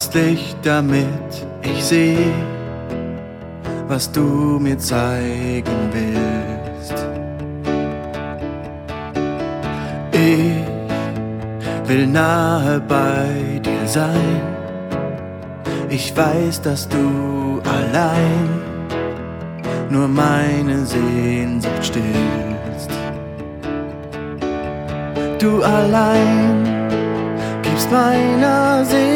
Licht, damit ich sehe, was du mir zeigen willst. Ich will nahe bei dir sein. Ich weiß, dass du allein nur meine Sehnsucht stillst. Du allein gibst meiner Seele